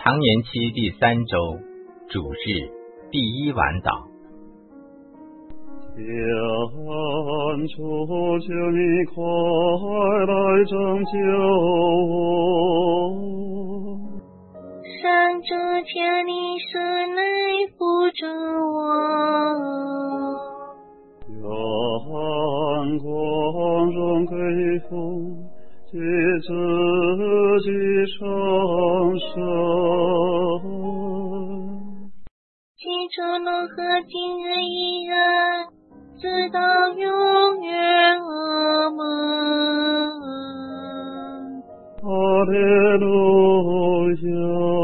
常年期第3周主日第1晚祷。 天主，求你快来拯救我！ 上主，求你速来扶助我！ 愿光荣归父及子及圣神， 起初如何，今日依然，直到永远。阿们。 哈利路亚。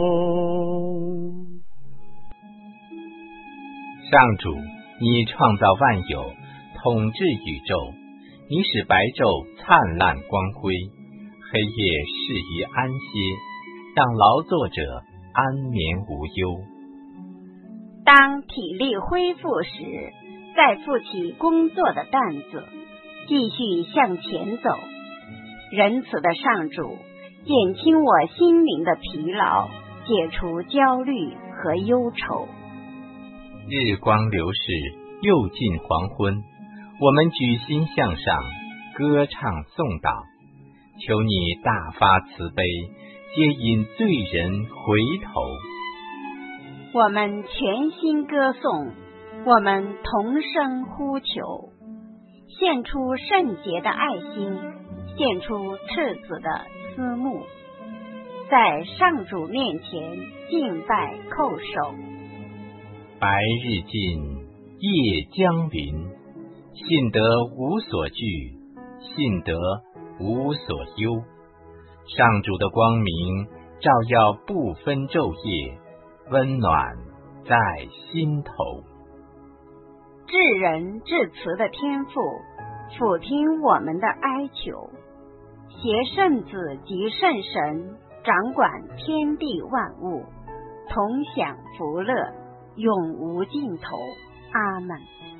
上主，你创造万有，统治宇宙，你使白昼灿烂光辉，黑夜适于安歇，让劳作者安眠无忧。 当体力恢复时，再负起工作的担子，继续向前走。仁慈的上主，减轻我心灵的疲劳，解除焦虑和忧愁。 日光流逝，又近黄昏，我们举心向上，歌唱颂祷，求你大发慈悲，接引罪人回头。 我们全心歌颂，我们同声呼求，献出圣洁的爱心，献出赤子的思慕，在上主面前敬拜叩首。 白日近，夜将临，信得无所惧，信得无所忧。上主的光明照耀不分昼夜，温暖在心头。 至仁至慈的天父，俯听我们的哀求，携圣子及圣神掌管天地万物，同享福乐，永无尽头。阿们。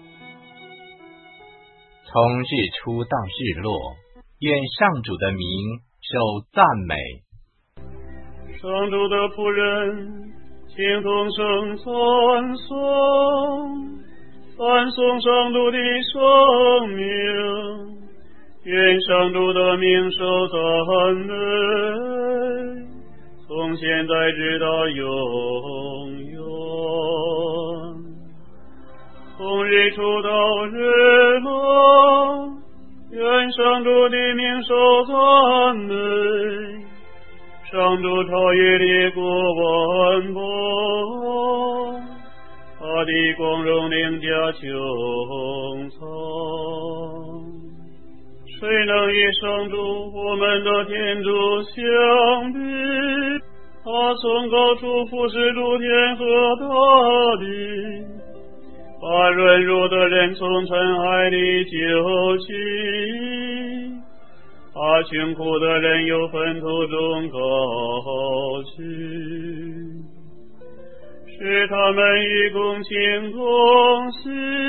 从日出到日落，愿上主的名受赞美。 上主的仆人，请同声赞颂，赞颂上主的圣名。愿上主的名受赞美，从现在直到永远。从日出到日落，愿上主的名受赞美。上主超越列国万邦，他的光荣凌驾穹苍。谁能与上主我们的天主相比？他从高处俯视诸天和大地，把软弱的人从尘埃里救起，把穷苦的人由粪土中高举，使他们与共情同喜，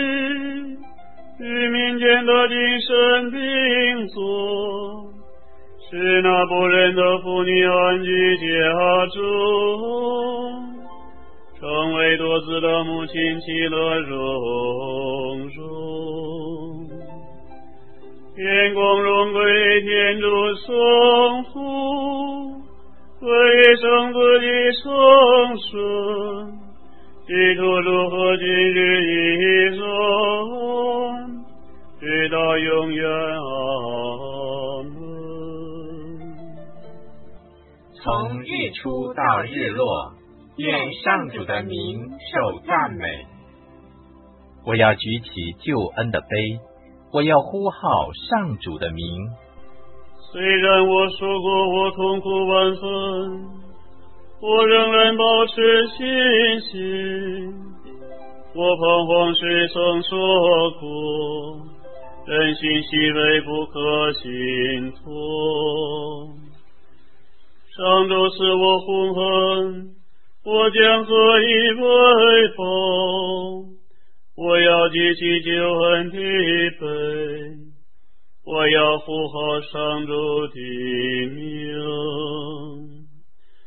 与民间的精神并坐，使那不仁的妇女安居家中，成为多子的母亲其乐融融。愿光荣归天主圣父，归圣子的圣神，基督如何今日依然，直到永远。阿门。 从日出到日落，愿上主的名受赞美。我要举起救恩的杯，我要呼号上主的名。 虽然我受过我痛苦万分，我仍然保持信心。我彷徨时曾说过，人心细微不可信托。上主使我hum恨，我将何以为报？我要举起救恩的杯，我要呼号上主的名。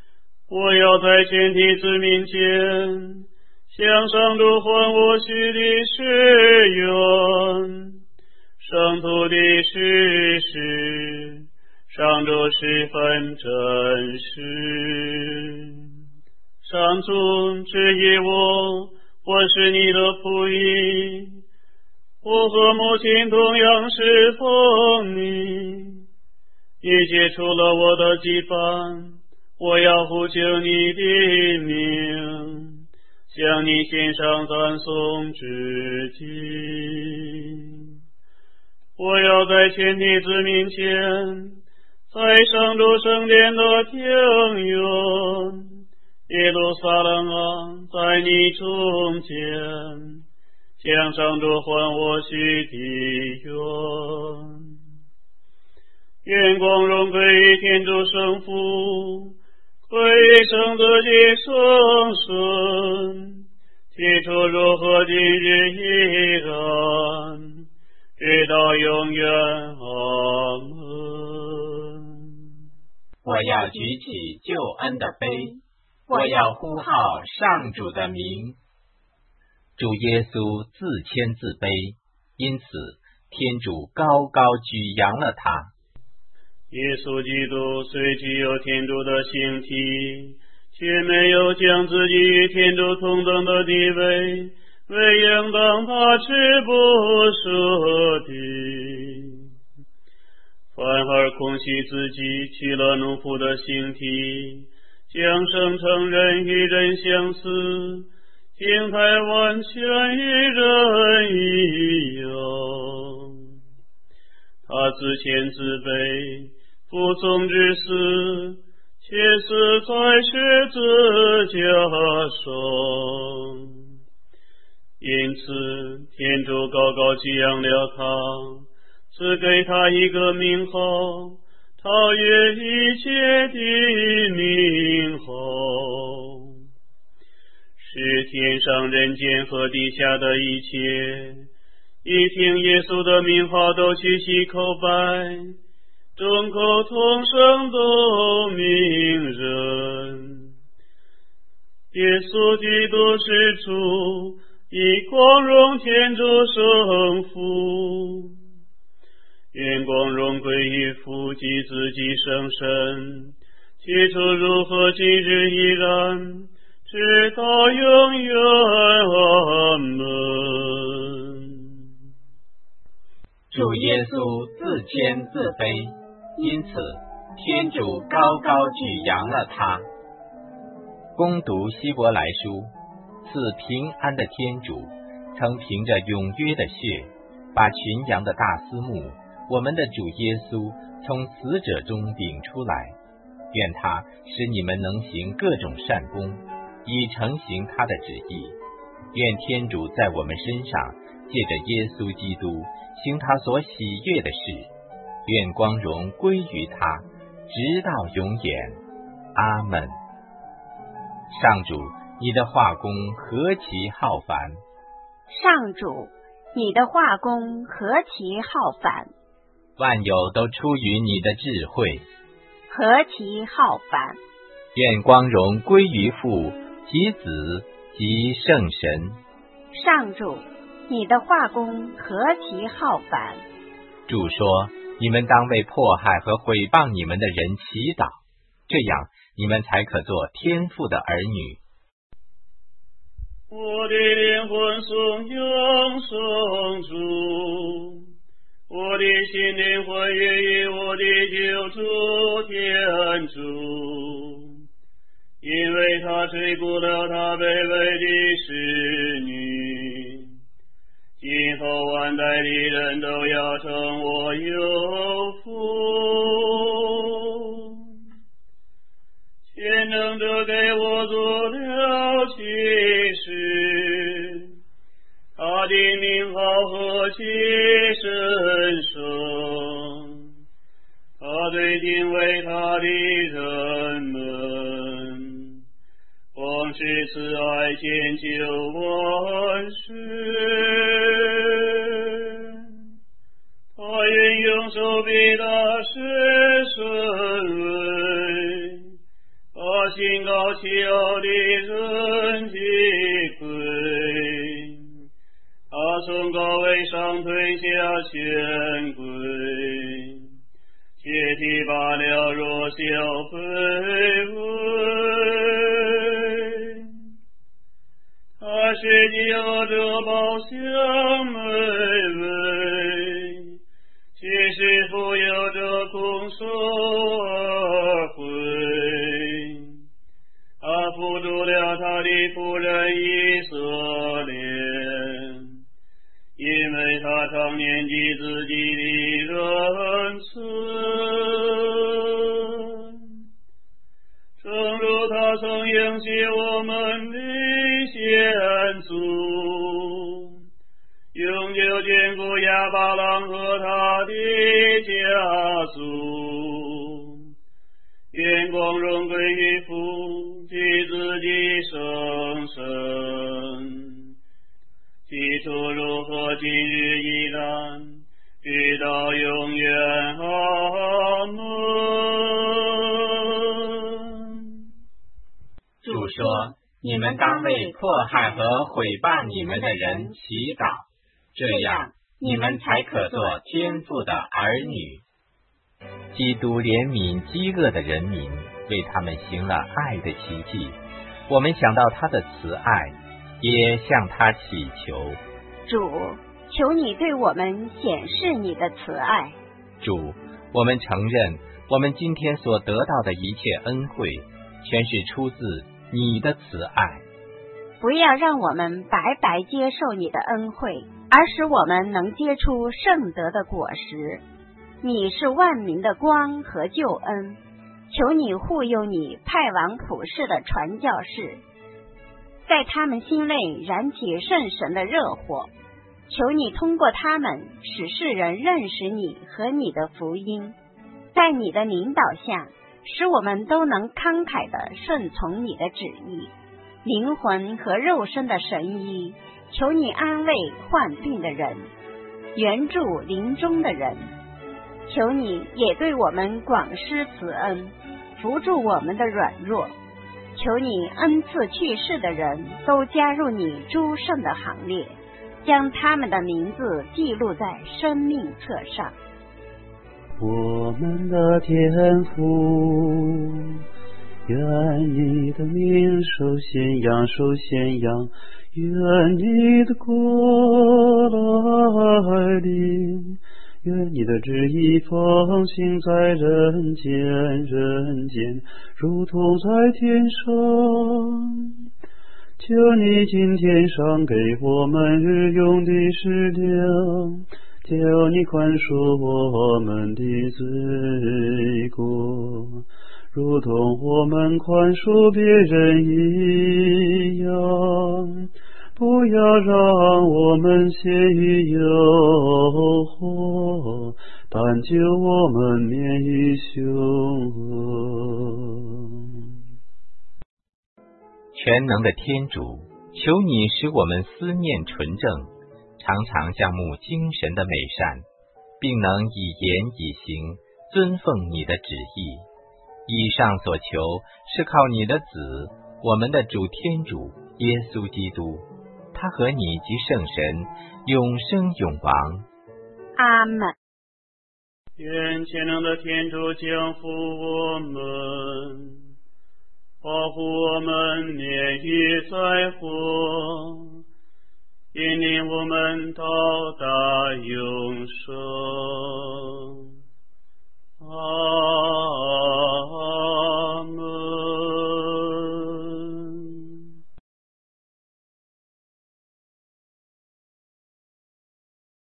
我要在全体子面前向上主还我许的誓愿，圣徒的事实，上主十分真实。上主指引我是你的仆役，我和母亲同样侍奉你。你解除了我的羁绊，我要呼求你的名，向你献上赞颂之祭。我要在全体子面前，在上主圣殿的庭院，耶路撒冷啊，在你中间，向上主还我许的愿。愿光荣归于天主圣父，归于圣子及圣神，起初如何今日依然，直到永远。阿门。 我要举起救恩的杯，我要呼号上主的名。主耶稣自谦自卑，因此天主高高举扬了他。 耶稣基督虽具有天主的形体，却没有将自己与天主同等的地位，为应当他吃不舍的，反而空虚自己，取了奴仆的形体，将生成人与人相似，形态完全与人一样。他自谦自卑，服从至死，且死在十字架上。因此天主高高举扬了他，赐给他一个名号，超越一切的名号，使天上人间和地下的一切一听耶稣的名号都屈膝叩拜，众口同声都明认。耶稣基督是主，以光荣天主圣父，愿光荣归于父及子及圣神，起初如何今日依然，直到永远。阿门。 主耶稣自谦自卑，因此天主高高举扬了他。攻读希伯来书，赐平安的天主曾凭着永约的血，把群羊的大司牧我们的主耶稣从死者中领出来，愿他使你们能行各种善功，以成行他的旨意。愿天主在我们身上借着耶稣基督行他所喜悦的事，愿光荣归于他，直到永远。阿们。上主，你的画工何其浩繁！ 上主，你的画工何其浩繁！ 万有都出于你的智慧， 何其浩繁！ 愿光荣归于父及子及圣神。 上主，你的画工何其浩繁！ 主说，你们当为迫害和毁谤你们的人祈祷，这样你们才可做天父的儿女。 我的灵魂颂扬圣主，我的心灵欢悦于我的救主天主，因为他垂顾了他卑微的使女，今后万代的人都要称我有福。全能者给我做了启示，他的名号何其神圣，他对敬畏他的人们，光是慈爱千秋万世。他愿用手臂大施顺位，他心高气傲的人际鬼，他从高位上推下权贵，切提罢了弱小卑微。他是饥饿者饱享美味，其实富有者空手而回。他扶助了他的仆人以色列，因为他常念及自己的仁慈，正如他曾应许我们的先祖，永久眷顾亚巴郎和他的家族。愿光荣归于父及子及圣神，起初如何，今日依然，直到永远。阿门。 主说：你们当为迫害和毁谤你们的人祈祷，这样你们才可做天父的儿女。基督怜悯饥饿的人民，为他们行了爱的奇迹。我们想到他的慈爱，也向他祈求。 主，求你对我们显示你的慈爱。 主，我们承认，我们今天所得到的一切恩惠，全是出自你的慈爱。 不要让我们白白接受你的恩惠，而使我们能结出圣德的果实。你是万民的光和救恩，求你护佑你派往普世的传教士，在他们心内燃起圣神的热火。求你通过他们使世人认识你和你的福音，在你的领导下，使我们都能慷慨地顺从你的旨意。灵魂和肉身的神医，求你安慰患病的人，援助临终的人。求你也对我们广施慈恩，扶助我们的软弱。求你恩赐去世的人都加入你诸圣的行列，将他们的名字记录在生命册上。 我们的天父，愿你的名受宣扬，受宣扬，愿你的国来临，愿你的旨意奉行在人间，人间如同在天上。求你今天赏给我们日用的食粮，求你宽恕我们的罪过，如同我们宽恕别人一样。不要让我们陷于诱惑，但救我们免于凶恶。 全能的天主，求你使我们思念纯正，常常向慕精神的美善，并能以言以行尊奉你的旨意。以上所求是靠你的子，我们的主天主耶稣基督，他和你及圣神永生永王。 阿们。 愿全能的天主降福我们，保护我们免于灾祸，引领我们到达永生。